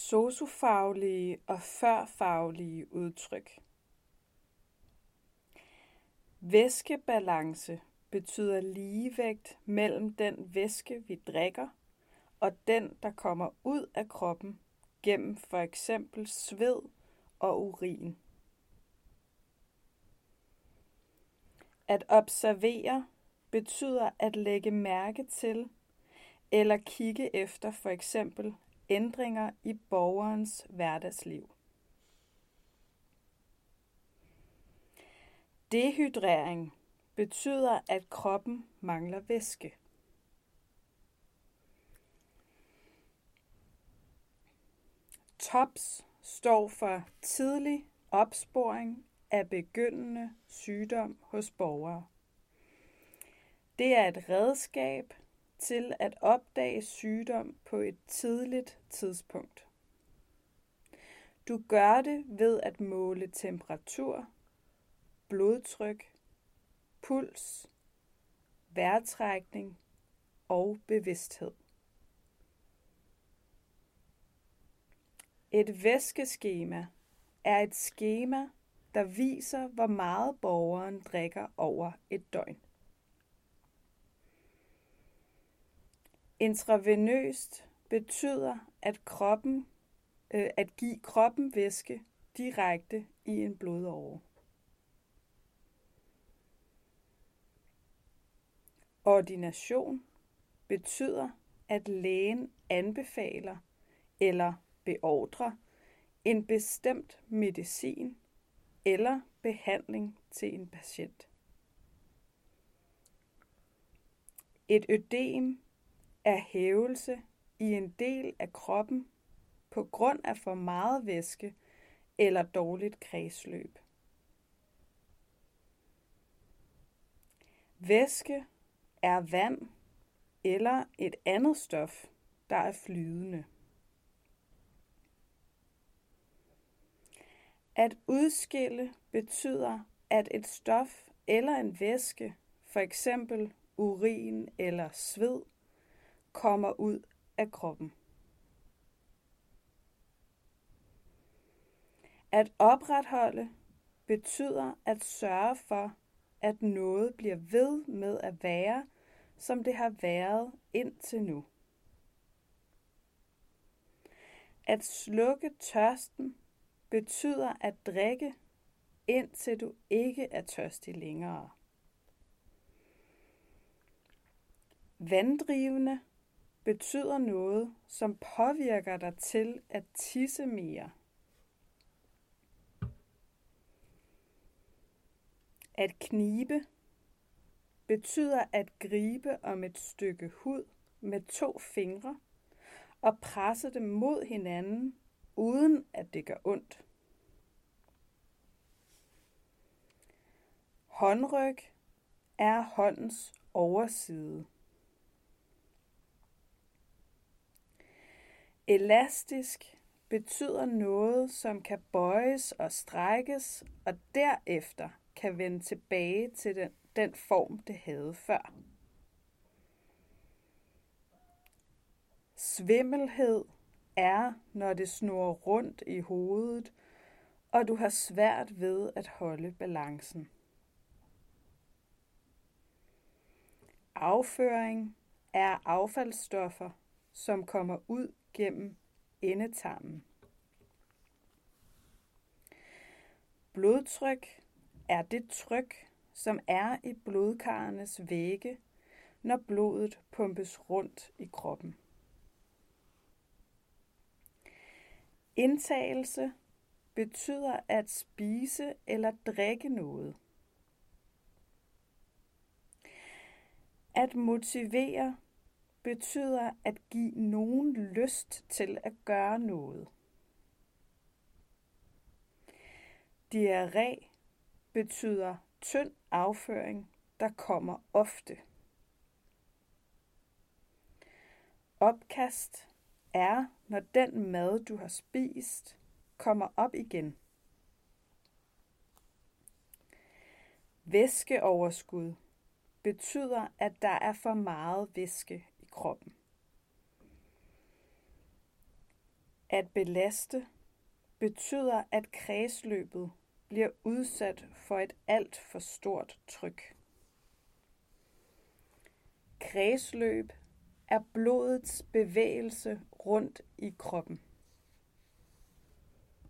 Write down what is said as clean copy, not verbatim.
Sociofaglige og førfaglige udtryk. Væskebalance betyder ligevægt mellem den væske, vi drikker, og den, der kommer ud af kroppen gennem for eksempel sved og urin. At observere betyder at lægge mærke til eller kigge efter for eksempel ændringer i borgerens hverdagsliv. Dehydrering betyder, at kroppen mangler væske. TOPS står for tidlig opsporing af begyndende sygdom hos borgere. Det er et redskab til at opdage sygdom på et tidligt tidspunkt. Du gør det ved at måle temperatur, blodtryk, puls, vejrtrækning og bevidsthed. Et væskeskema er et skema, der viser, hvor meget borgeren drikker over et døgn. Intravenøst betyder at give kroppen væske direkte i en blodåre. Ordination betyder, at lægen anbefaler eller beordrer en bestemt medicin eller behandling til en patient. Et ødem er hævelse i en del af kroppen på grund af for meget væske eller dårligt kredsløb. Væske er vand eller et andet stof, der er flydende. At udskille betyder, at et stof eller en væske, for eksempel urin eller sved, kommer ud af kroppen. At opretholde betyder at sørge for, at noget bliver ved med at være, som det har været indtil nu. At slukke tørsten betyder at drikke, indtil du ikke er tørstig længere. Vanddrivende betyder noget, som påvirker dig til at tisse mere. At knibe betyder at gribe om et stykke hud med 2 fingre og presse dem mod hinanden, uden at det gør ondt. Håndryk er håndens overside. Elastisk betyder noget, som kan bøjes og strækkes, og derefter kan vende tilbage til den form, det havde før. Svimmelhed er, når det snurrer rundt i hovedet, og du har svært ved at holde balancen. Afføring er affaldsstoffer, som kommer ud gennem endetarmen. Blodtryk er det tryk, som er i blodkarrenes vægge, når blodet pumpes rundt i kroppen. Indtagelse betyder at spise eller drikke noget. At motivere betyder at give nogen lyst til at gøre noget. Diarré betyder tynd afføring, der kommer ofte. Opkast er, når den mad, du har spist, kommer op igen. Væskeoverskud betyder, at der er for meget væske i kroppen. At belaste betyder, at kredsløbet bliver udsat for et alt for stort tryk. Kredsløb er blodets bevægelse rundt i kroppen.